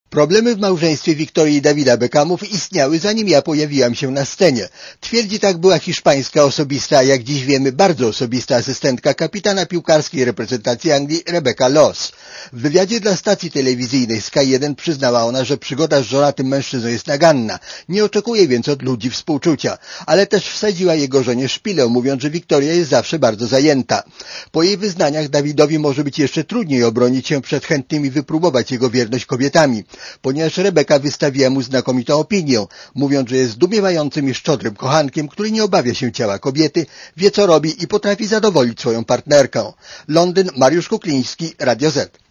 Problemy w małżeństwie Wiktorii i Davida Beckhamów istniały, zanim ja pojawiłam się na scenie. Twierdzi tak była hiszpańska osobista, a jak dziś wiemy bardzo osobista asystentka kapitana piłkarskiej reprezentacji Anglii Rebecca Loss. W wywiadzie dla stacji telewizyjnej Sky 1 przyznała ona, że przygoda z żonatym mężczyzną jest naganna. Nie oczekuje więc od ludzi współczucia, ale też wsadziła jego żonie szpilę, mówiąc, że Wiktoria jest zawsze bardzo zajęta. Po jej wyznaniach Davidowi może być jeszcze trudniej obronić się przed chętnymi wypróbować jego wierność kobietami, ponieważ Rebecca wystawiła mu znakomitą opinię, mówiąc, że jest zdumiewającym i szczodrym kochankiem, który nie obawia się ciała kobiety, wie co robi i potrafi zadowolić swoją partnerkę. Londyn, Mariusz Kukliński, Radio Z.